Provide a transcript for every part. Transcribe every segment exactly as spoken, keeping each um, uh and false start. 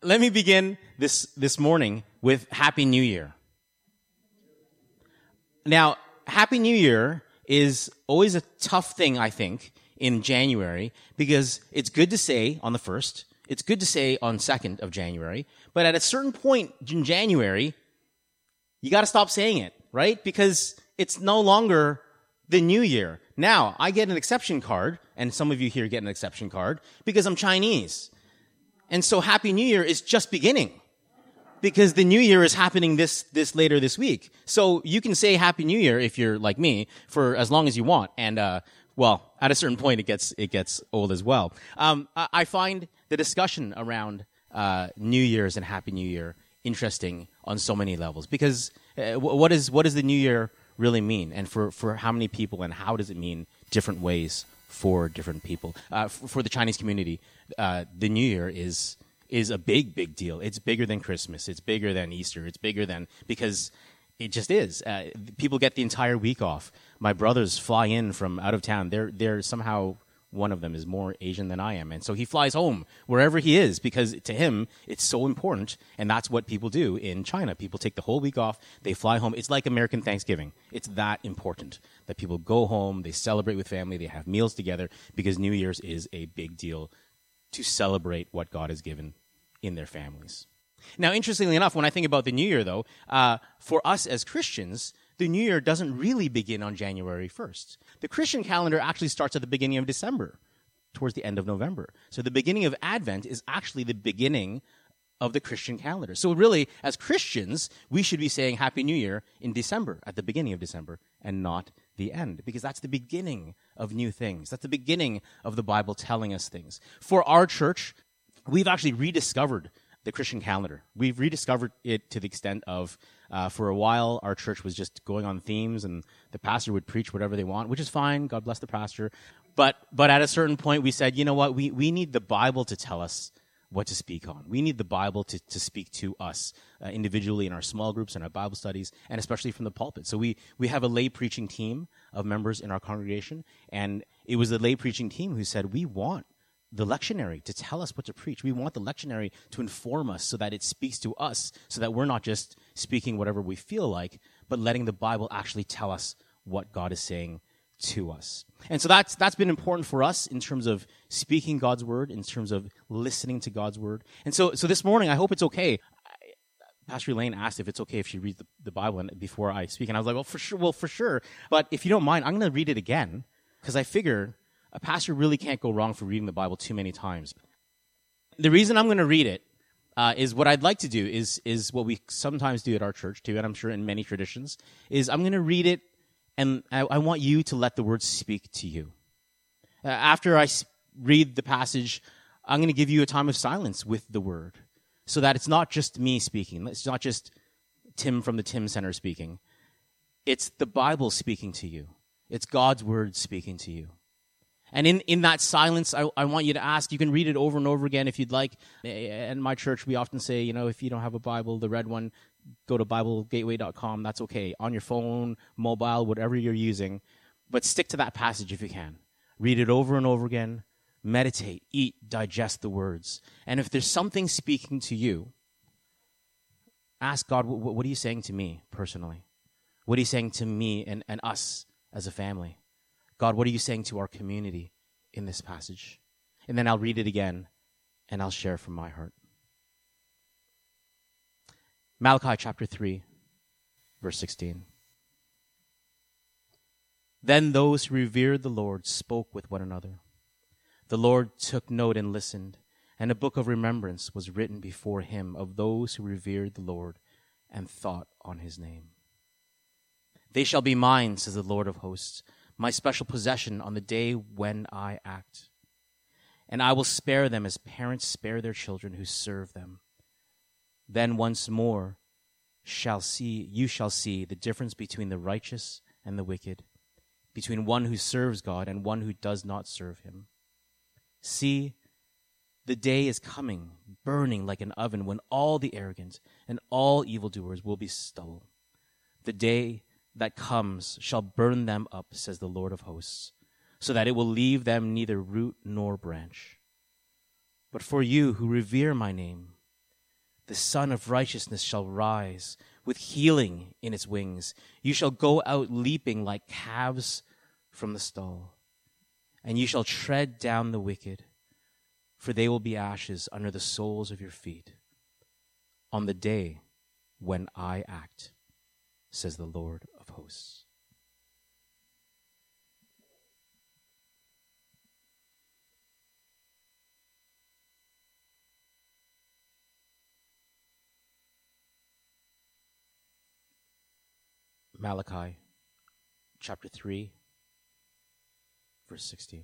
Let me begin this, this morning with Happy New Year. Now, Happy New Year is always a tough thing, I think, in January, because it's good to say on the first, it's good to say on second of January, but at a certain point in January, you got to stop saying it, right? Because it's no longer the new year. Now, I get an exception card, and some of you here get an exception card, because I'm Chinese. And so Happy New Year is just beginning, because the new year is happening this, this later this week. So you can say Happy New Year if you're like me for as long as you want. And, uh, well, at a certain point it gets, it gets old as well. Um, I, I find the discussion around, uh, New Year's and Happy New Year interesting on so many levels, because uh, what is, what does the new year really mean? And for, for how many people, and how does it mean different ways for different people? Uh, for, for the Chinese community, uh, the new year is, is a big, big deal. It's bigger than Christmas. It's bigger than Easter. It's bigger than, because it just is. Uh, people get the entire week off. My brothers fly in from out of town. They're, they're somehow, one of them is more Asian than I am. And so he flies home wherever he is, because to him, it's so important. And that's what people do in China. People take the whole week off. They fly home. It's like American Thanksgiving. It's that important that people go home. They celebrate with family. They have meals together, because New Year's is a big deal to celebrate what God has given in their families. Now, interestingly enough, when I think about the New Year, though, uh, for us as Christians, the New Year doesn't really begin on January first. The Christian calendar actually starts at the beginning of December, towards the end of November. So the beginning of Advent is actually the beginning of the Christian calendar. So really, as Christians, we should be saying Happy New Year in December, at the beginning of December, and not the end, because that's the beginning of new things. That's the beginning of the Bible telling us things. For our church, we've actually rediscovered the Christian calendar. We've rediscovered it to the extent of, uh, for a while, our church was just going on themes, and the pastor would preach whatever they want, which is fine. God bless the pastor. But but at a certain point, we said, you know what? We we need the Bible to tell us what to speak on. We need the Bible to, to speak to us uh, individually in our small groups and our Bible studies, and especially from the pulpit. So we, we have a lay preaching team of members in our congregation, and it was the lay preaching team who said, we want the lectionary to tell us what to preach. We want the lectionary to inform us so that it speaks to us, so that we're not just speaking whatever we feel like, but letting the Bible actually tell us what God is saying to us. And so that's that's been important for us in terms of speaking God's word, in terms of listening to God's word. And so so this morning, I hope it's okay. Pastor Elaine asked if it's okay if she reads the, the Bible before I speak, and I was like, well, for sure, well, for sure. But if you don't mind, I'm going to read it again, because I figure a pastor really can't go wrong for reading the Bible too many times. The reason I'm going to read it uh, is what I'd like to do is is what we sometimes do at our church too, and I'm sure in many traditions, is I'm going to read it, and I, I want you to let the words speak to you. Uh, after I s- read the passage, I'm going to give you a time of silence with the word, so that it's not just me speaking. It's not just Tim from the Tim Center speaking. It's the Bible speaking to you. It's God's word speaking to you. And in, in that silence, I, I want you to ask. You can read it over and over again if you'd like. In my church, we often say, you know, if you don't have a Bible, the red one, go to Bible Gateway dot com. That's okay. On your phone, mobile, whatever you're using. But stick to that passage if you can. Read it over and over again. Meditate, eat, digest the words. And if there's something speaking to you, ask God, what, what are you saying to me personally? What are you saying to me and, and us as a family? God, what are you saying to our community in this passage? And then I'll read it again, and I'll share from my heart. Malachi chapter three, verse sixteen. Then those who revered the Lord spoke with one another. The Lord took note and listened, and a book of remembrance was written before him of those who revered the Lord and thought on his name. They shall be mine, says the Lord of hosts, my special possession on the day when I act. And I will spare them as parents spare their children who serve them. Then once more shall see you shall see the difference between the righteous and the wicked, between one who serves God and one who does not serve him. See, the day is coming, burning like an oven, when all the arrogant and all evildoers will be stubble. The day that comes shall burn them up, says the Lord of hosts, so that it will leave them neither root nor branch. But for you who revere my name, The Son of Righteousness shall rise with healing in its wings. You shall go out leaping like calves from the stall, and you shall tread down the wicked, for they will be ashes under the soles of your feet on the day when I act, says the Lord of hosts. Malachi chapter three, verse sixteen.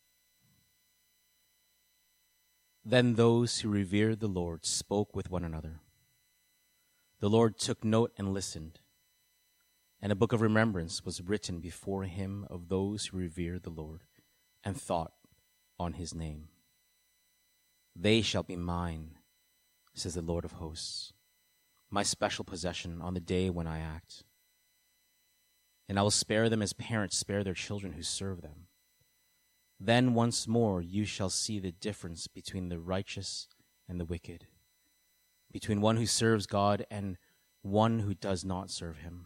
Then those who revered the Lord spoke with one another. The Lord took note and listened, and a book of remembrance was written before him of those who revered the Lord and thought on his name. They shall be mine, says the Lord of hosts, my special possession on the day when I act. And I will spare them as parents spare their children who serve them. Then once more you shall see the difference between the righteous and the wicked, between one who serves God and one who does not serve him.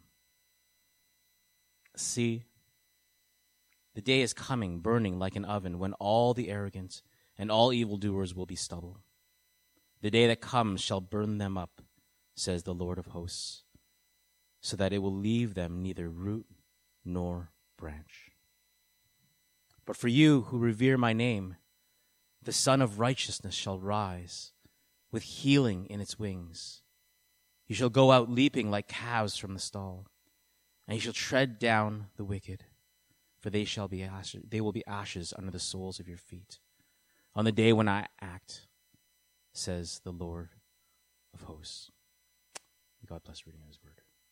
See, the day is coming, burning like an oven, when all the arrogant and all evildoers will be stubble. The day that comes shall burn them up, says the Lord of hosts, so that it will leave them neither root nor branch. But for you who revere my name, the Son of Righteousness shall rise with healing in its wings. You shall go out leaping like calves from the stall, and you shall tread down the wicked, for they shall be ashes, they will be ashes under the soles of your feet on the day when I act, says the Lord of hosts. May God bless reading of his word.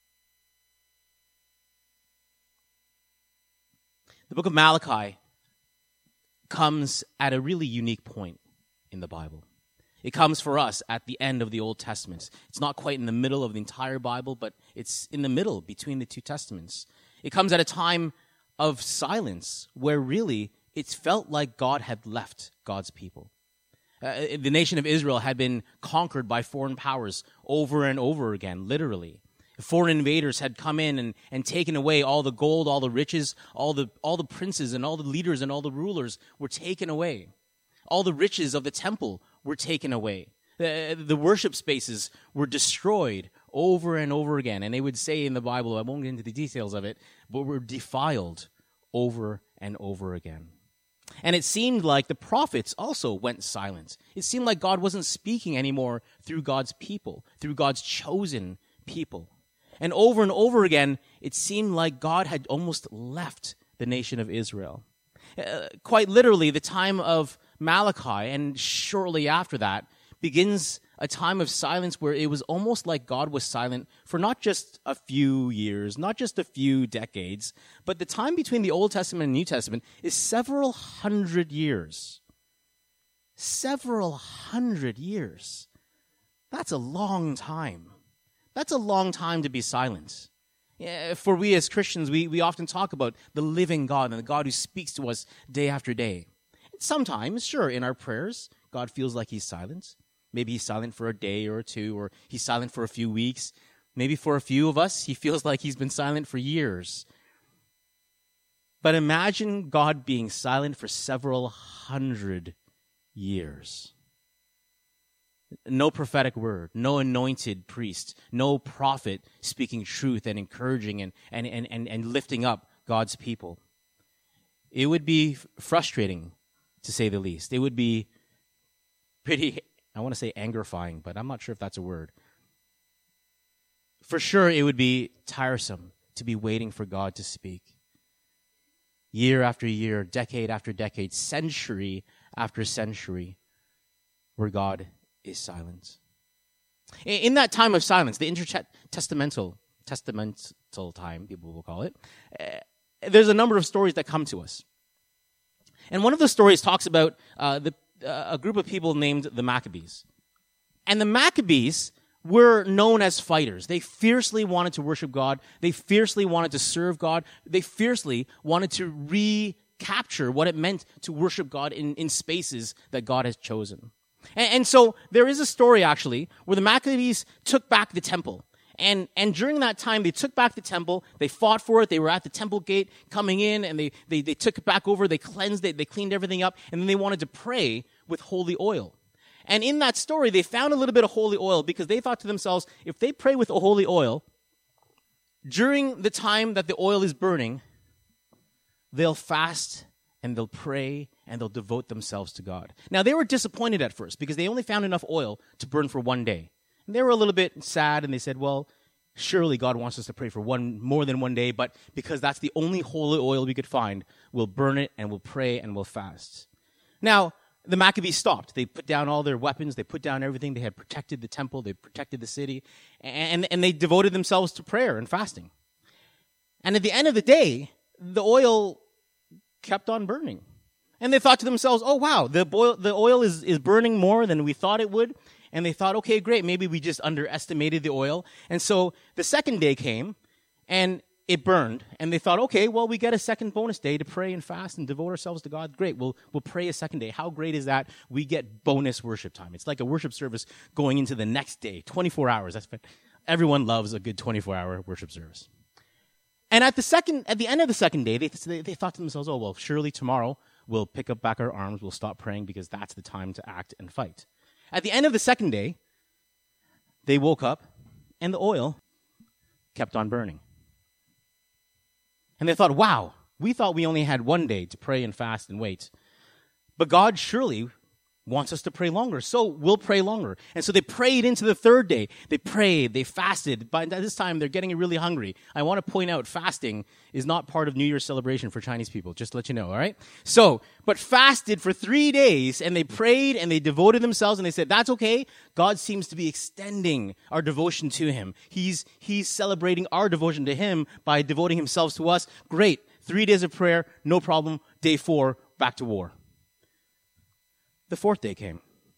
The book of Malachi comes at a really unique point in the Bible. It comes for us at the end of the Old Testament. It's not quite in the middle of the entire Bible, but it's in the middle between the two testaments. It comes at a time of silence where really it felt like God had left God's people. Uh, the nation of Israel had been conquered by foreign powers over and over again, literally. Foreign invaders had come in and, and taken away all the gold, all the riches, all the all the princes and all the leaders and all the rulers were taken away. All the riches of the temple were taken away. The, the worship spaces were destroyed over and over again. And they would say in the Bible, I won't get into the details of it, but were defiled over and over again. And it seemed like the prophets also went silent. It seemed like God wasn't speaking anymore through God's people, through God's chosen people. And over and over again, it seemed like God had almost left the nation of Israel. Uh, quite literally, the time of Malachi, and shortly after that, begins a time of silence where it was almost like God was silent for not just a few years, not just a few decades, but the time between the Old Testament and New Testament is several hundred years. Several hundred years. That's a long time. That's a long time to be silent. Yeah, for we as Christians, we, we often talk about the living God and the God who speaks to us day after day. Sometimes, sure, in our prayers, God feels like he's silent. Maybe he's silent for a day or two, or he's silent for a few weeks. Maybe for a few of us, he feels like he's been silent for years. But imagine God being silent for several hundred years. No prophetic word, no anointed priest, no prophet speaking truth and encouraging and, and, and, and, and lifting up God's people. It would be frustrating, to say the least. It would be pretty, I want to say angerifying, but I'm not sure if that's a word. For sure, it would be tiresome to be waiting for God to speak. Year after year, decade after decade, century after century, where God is silent. In that time of silence, the intertestamental testamental time, people will call it, uh, there's a number of stories that come to us. And one of the stories talks about uh, the, uh, a group of people named the Maccabees. And the Maccabees were known as fighters. They fiercely wanted to worship God. They fiercely wanted to serve God. They fiercely wanted to recapture what it meant to worship God in, in spaces that God has chosen. And, and so there is a story, actually, where the Maccabees took back the temple. And and during that time, they took back the temple. They fought for it. They were at the temple gate coming in, and they, they, they took it back over. They cleansed it. They cleaned everything up. And then they wanted to pray with holy oil. And in that story, they found a little bit of holy oil because they thought to themselves, if they pray with holy oil, during the time that the oil is burning, they'll fast and they'll pray and they'll devote themselves to God. Now, they were disappointed at first because they only found enough oil to burn for one day. And they were a little bit sad, and they said, well, surely God wants us to pray for one more than one day, but because that's the only holy oil we could find, we'll burn it, and we'll pray, and we'll fast. Now, the Maccabees stopped. They put down all their weapons. They put down everything. They had protected the temple. They protected the city. And, and they devoted themselves to prayer and fasting. And at the end of the day, the oil kept on burning. And they thought to themselves, oh, wow, the, boil, the oil is, is burning more than we thought it would. And they thought, okay, great, maybe we just underestimated the oil. And so the second day came, and it burned. And they thought, okay, well, we get a second bonus day to pray and fast and devote ourselves to God. Great, we'll, we'll pray a second day. How great is that? We get bonus worship time. It's like a worship service going into the next day, twenty-four hours. That's everyone loves a good twenty-four hour worship service. And at the second, at the end of the second day, they, they, they thought to themselves, oh, well, surely tomorrow we'll pick up back our arms, we'll stop praying because that's the time to act and fight. At the end of the second day, they woke up, and the oil kept on burning. And they thought, wow, we thought we only had one day to pray and fast and wait. But God surely wants us to pray longer, so we'll pray longer. And so they prayed into the third day. They prayed, they fasted. By this time, they're getting really hungry. I want to point out, fasting is not part of New Year's celebration for Chinese people, just to let you know, all right? So, but fasted for three days, and they prayed, and they devoted themselves, and they said, that's okay. God seems to be extending our devotion to him. He's, he's celebrating our devotion to him by devoting himself to us. Great. Three days of prayer, no problem. Day four, back to war. The fourth day came.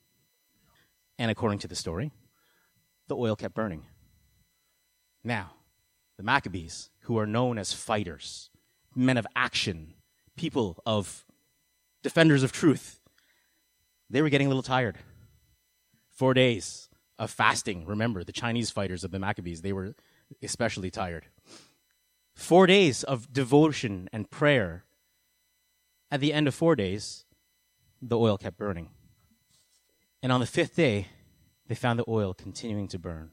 And according to the story, the oil kept burning. Now, the Maccabees, who are known as fighters, men of action, people of defenders of truth, they were getting a little tired. Four days of fasting. Remember, the Chinese fighters of the Maccabees, they were especially tired. Four days of devotion and prayer. At the end of four days, the oil kept burning. And on the fifth day, they found the oil continuing to burn.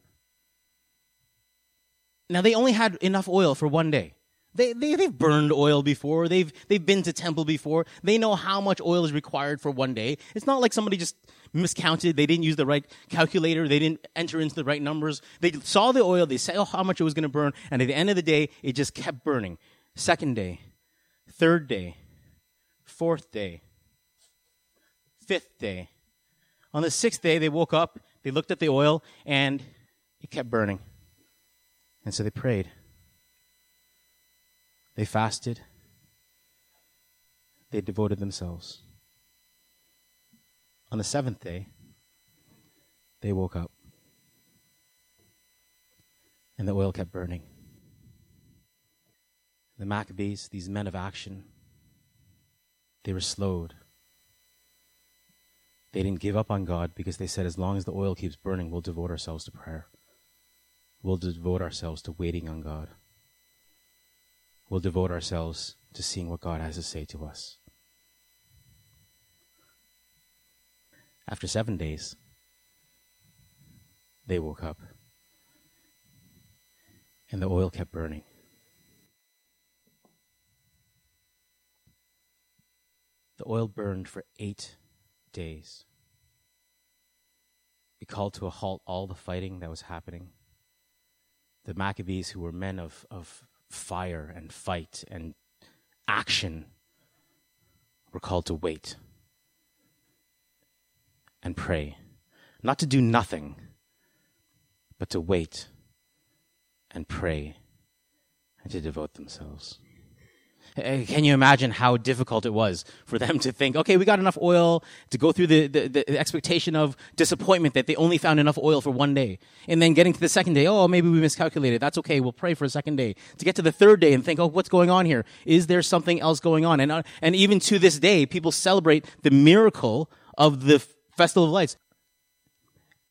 Now, they only had enough oil for one day. They, they, they've burned oil before. They've, they've been to temple before. They know how much oil is required for one day. It's not like somebody just miscounted. They didn't use the right calculator. They didn't enter into the right numbers. They saw the oil. They saw how much it was going to burn. And at the end of the day, it just kept burning. Second day, third day, fourth day, fifth day. On the sixth day, they woke up, they looked at the oil, and it kept burning. And so they prayed. They fasted. They devoted themselves. On the seventh day, they woke up. And the oil kept burning. The Maccabees, these men of action, they were slowed. They didn't give up on God because they said, as long as the oil keeps burning, we'll devote ourselves to prayer. We'll devote ourselves to waiting on God. We'll devote ourselves to seeing what God has to say to us. After seven days, they woke up, and the oil kept burning. The oil burned for eight days. It called to a halt all the fighting that was happening. The Maccabees, who were men of, of fire and fight and action, were called to wait and pray. Not to do nothing, but to wait and pray and to devote themselves. Can you imagine how difficult it was for them to think, okay, we got enough oil to go through the, the, the expectation of disappointment that they only found enough oil for one day. And then getting to the second day, oh, maybe we miscalculated. That's okay. We'll pray for a second day. To get to the third day and think, oh, what's going on here? Is there something else going on? And, uh, and even to this day, people celebrate the miracle of the Festival of Lights.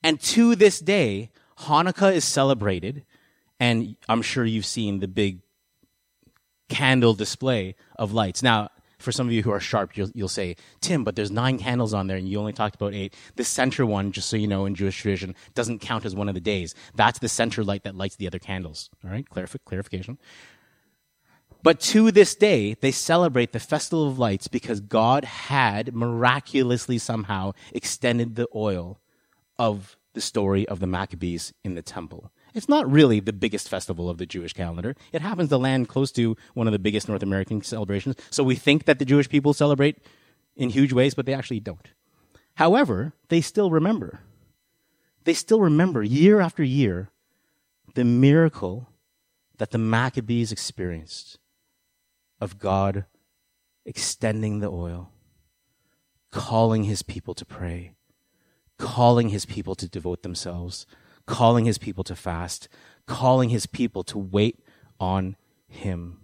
And to this day, Hanukkah is celebrated, and I'm sure you've seen the big candle display of lights. Now, for some of you who are sharp, you'll, you'll say, Tim, but there's nine candles on there, and you only talked about eight. The center one, just so you know, in Jewish tradition, doesn't count as one of the days. That's the center light that lights the other candles. All right, Clarif- clarification. But to this day, they celebrate the Festival of Lights because God had miraculously somehow extended the oil of the story of the Maccabees in the temple. It's not really the biggest festival of the Jewish calendar. It happens to land close to one of the biggest North American celebrations. So we think that the Jewish people celebrate in huge ways, but they actually don't. However, they still remember. They still remember year after year the miracle that the Maccabees experienced of God extending the oil, calling his people to pray, calling his people to devote themselves, calling his people to fast, calling his people to wait on him.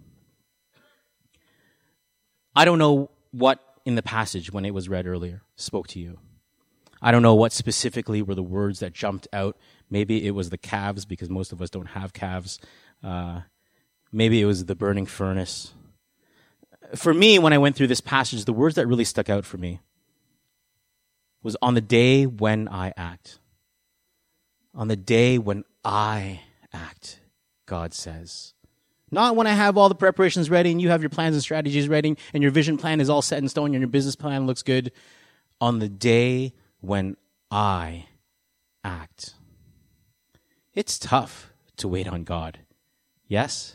I don't know what in the passage, when it was read earlier, spoke to you. I don't know what specifically were the words that jumped out. Maybe it was the calves, because most of us don't have calves. Uh, maybe it was the burning furnace. For me, when I went through this passage, the words that really stuck out for me was on the day when I act. On the day when I act, God says. Not when I have all the preparations ready and you have your plans and strategies ready and your vision plan is all set in stone and your business plan looks good. On the day when I act. It's tough to wait on God. Yes?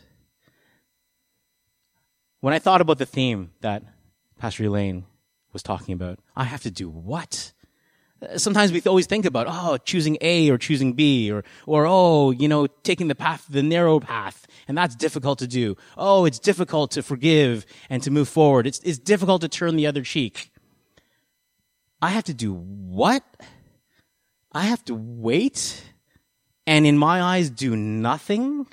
When I thought about the theme that Pastor Elaine was talking about, I have to do what? Sometimes we always think about, oh, choosing A or choosing B, or, or, oh, you know, taking the path, the narrow path, and that's difficult to do. Oh, it's difficult to forgive and to move forward. It's, it's difficult to turn the other cheek. I have to do what? I have to wait and in my eyes do nothing?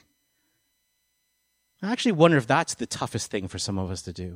I actually wonder if that's the toughest thing for some of us to do.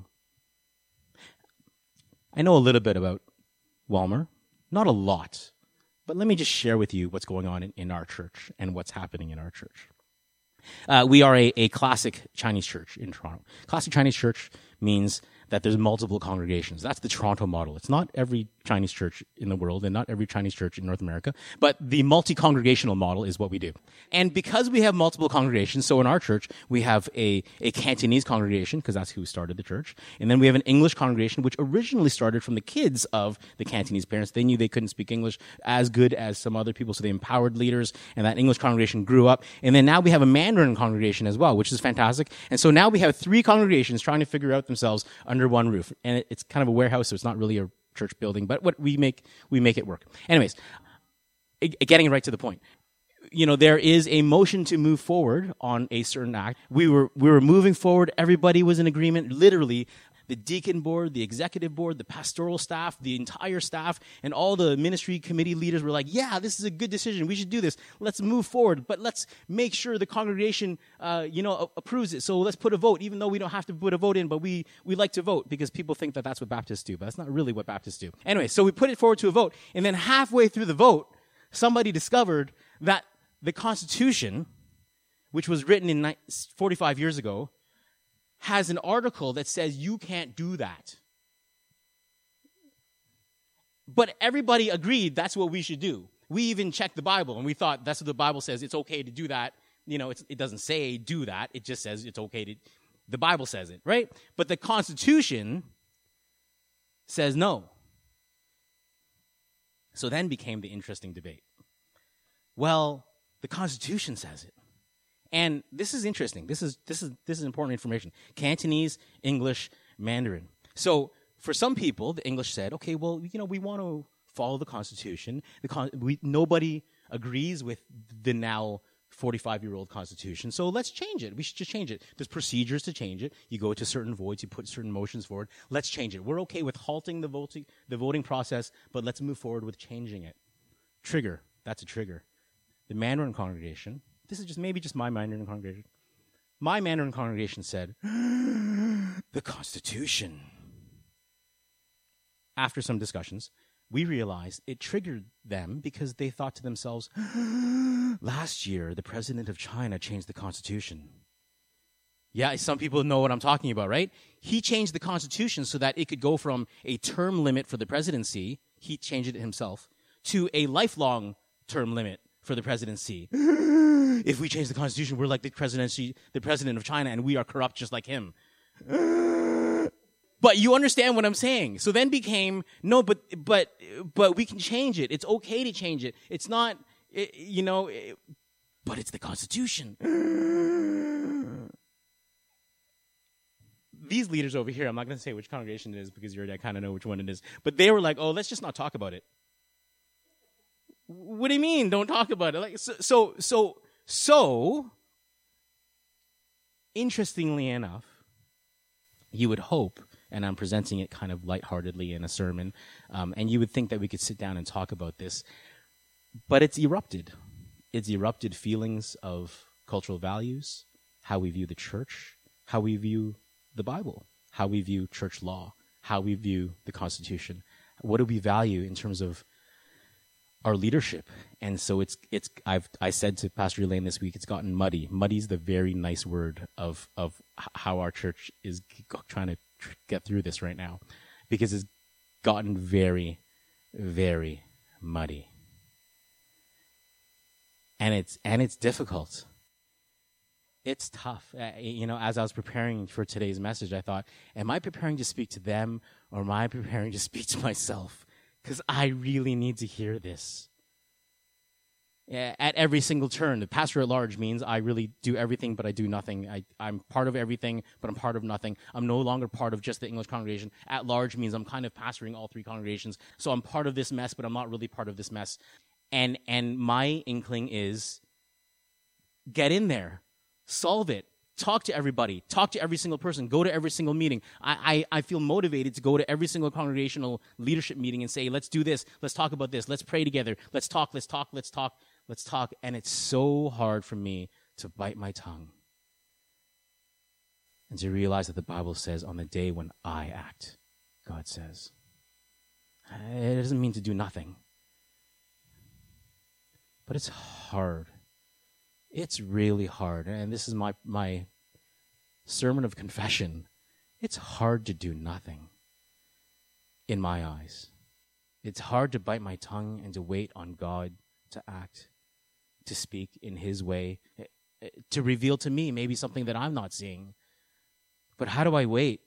I know a little bit about Walmer. Not a lot, but let me just share with you what's going on in, in our church and what's happening in our church. Uh, we are a, a classic Chinese church in Toronto. Classic Chinese church means that there's multiple congregations. That's the Toronto model. It's not every Chinese church in the world and not every Chinese church in North America, but the multi-congregational model is what we do. And because we have multiple congregations, so in our church, we have a, a Cantonese congregation, because that's who started the church, and then we have an English congregation, which originally started from the kids of the Cantonese parents. They knew they couldn't speak English as good as some other people, so they empowered leaders, and that English congregation grew up. And then now we have a Mandarin congregation as well, which is fantastic. And so now we have three congregations trying to figure out themselves under one roof. And it, it's kind of a warehouse, so it's not really a church building, but what we make, we make it work. Anyways, it, getting right to the point. You know, there is a motion to move forward on a certain act. We were, we were moving forward. Everybody was in agreement. Literally, the deacon board, the executive board, the pastoral staff, the entire staff, and all the ministry committee leaders were like, yeah, this is a good decision. We should do this. Let's move forward, but let's make sure the congregation, uh, you know, approves it. So let's put a vote, even though we don't have to put a vote in, but we, we like to vote because people think that that's what Baptists do, but that's not really what Baptists do. Anyway, so we put it forward to a vote, and then halfway through the vote, somebody discovered that the Constitution, which was written in forty-five years ago, has an article that says you can't do that. But everybody agreed that's what we should do. We even checked the Bible, and we thought that's what the Bible says. It's okay to do that. You know, it's, it doesn't say do that. It just says it's okay to. The Bible says it, right? But the Constitution says no. So then became the interesting debate. Well, the Constitution says it. And this is interesting. This is this is this is important information. Cantonese, English, Mandarin. So for some people, the English said, "Okay, well, you know, we want to follow the Constitution. The con- we, nobody agrees with the now forty-five-year-old Constitution, so let's change it. We should just change it. There's procedures to change it. You go to certain voids, you put certain motions forward. Let's change it. We're okay with halting the voting the voting process, but let's move forward with changing it." Trigger. That's a trigger. The Mandarin congregation. This is just maybe just my Mandarin congregation. My Mandarin congregation said, the Constitution. After some discussions, we realized it triggered them because they thought to themselves, last year, the president of China changed the constitution. Yeah, some people know what I'm talking about, right? He changed the constitution so that it could go from a term limit for the presidency, he changed it himself, to a lifelong term limit for the presidency. If we change the constitution, we're like the presidency, the president of China, and we are corrupt just like him. But you understand what I'm saying. So then became, no, but but but we can change it. It's okay to change it. It's not, it, you know, it, but it's the Constitution. These leaders over here, I'm not going to say which congregation it is because you already kind of know which one it is, but they were like, oh, let's just not talk about it. What do you mean, don't talk about it? Like, so, so, so, so interestingly enough, you would hope, and I'm presenting it kind of lightheartedly in a sermon, um, and you would think that we could sit down and talk about this, but it's erupted. It's erupted feelings of cultural values, how we view the church, how we view the Bible, how we view church law, how we view the Constitution. What do we value in terms of our leadership? And so it's it's I've I said to Pastor Elaine this week, it's gotten muddy. Muddy's the very nice word of of how our church is trying to tr- get through this right now, because it's gotten very, very muddy, and it's and it's difficult. It's tough. Uh, you know, as I was preparing for today's message, I thought, am I preparing to speak to them, or am I preparing to speak to myself? Because I really need to hear this. At every single turn, the pastor at large means I really do everything, but I do nothing. I, I'm part of everything, but I'm part of nothing. I'm no longer part of just the English congregation. At large means I'm kind of pastoring all three congregations. So I'm part of this mess, but I'm not really part of this mess. And and my inkling is, get in there. Solve it. Talk to everybody. Talk to every single person. Go to every single meeting. I, I, I feel motivated to go to every single congregational leadership meeting and say, let's do this. Let's talk about this. Let's pray together. Let's talk, let's talk, let's talk, let's talk. And it's so hard for me to bite my tongue and to realize that the Bible says on the day when I act, God says. It doesn't mean to do nothing. But it's hard. It's really hard, and this is my, my sermon of confession. It's hard to do nothing in my eyes. It's hard to bite my tongue and to wait on God to act, to speak in his way, to reveal to me maybe something that I'm not seeing. But how do I wait?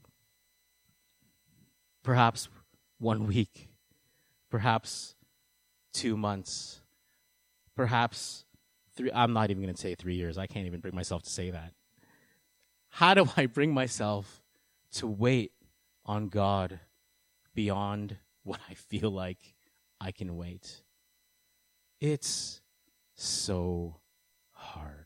Perhaps one week, perhaps two months, perhaps Three, I'm not even going to say three years. I can't even bring myself to say that. How do I bring myself to wait on God beyond what I feel like I can wait? It's so hard.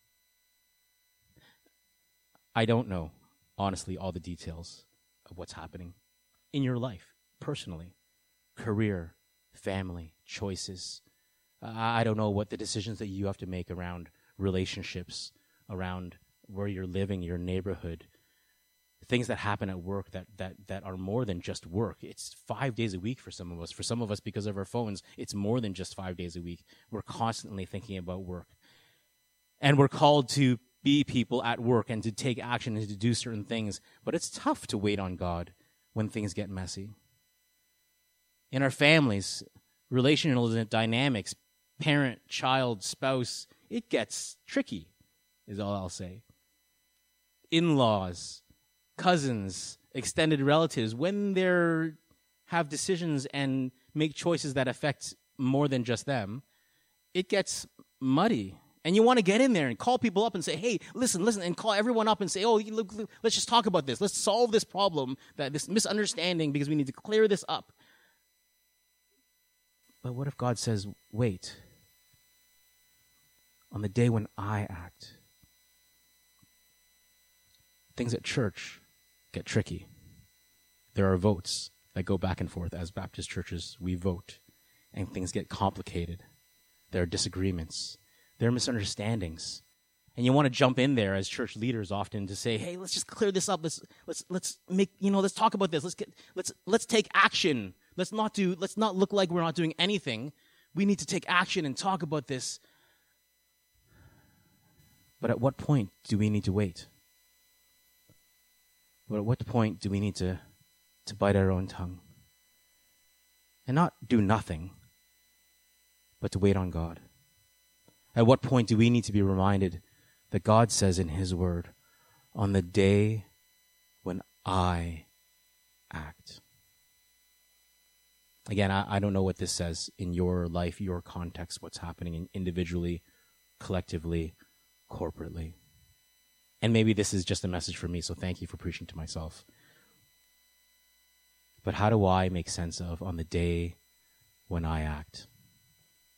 I don't know, honestly, all the details of what's happening in your life, personally, career, family, choices. Uh, I don't know what the decisions that you have to make around relationships, around where you're living, your neighborhood, things that happen at work that, that, that are more than just work. It's five days a week for some of us. For some of us, because of our phones, it's more than just five days a week. We're constantly thinking about work. And we're called to be people at work and to take action and to do certain things. But it's tough to wait on God when things get messy. In our families, relational dynamics, parent, child, spouse, it gets tricky, is all I'll say. In-laws, cousins, extended relatives, when they have decisions and make choices that affect more than just them, it gets muddy. And you want to get in there and call people up and say, hey, listen, listen, and call everyone up and say, oh, look, look, let's just talk about this. Let's solve this problem, that this misunderstanding, because we need to clear this up. But what if God says, wait, on the day when I act? Things at church get tricky. There are votes that go back and forth. As Baptist churches, we vote, and things get complicated. There are disagreements. There are misunderstandings. And you want to jump in there as church leaders often to say, hey, let's just clear this up. Let's let's let's make, you know, let's talk about this. Let's get let's let's take action. Let's not do, let's not look like we're not doing anything. We need to take action and talk about this. But at what point do we need to wait? But at what point do we need to, to bite our own tongue? And not do nothing, but to wait on God? At what point do we need to be reminded that God says in his word, on the day when I act? Again, I, I don't know what this says in your life, your context, what's happening in individually, collectively, corporately. And maybe this is just a message for me, so thank you for preaching to myself. But how do I make sense of on the day when I act?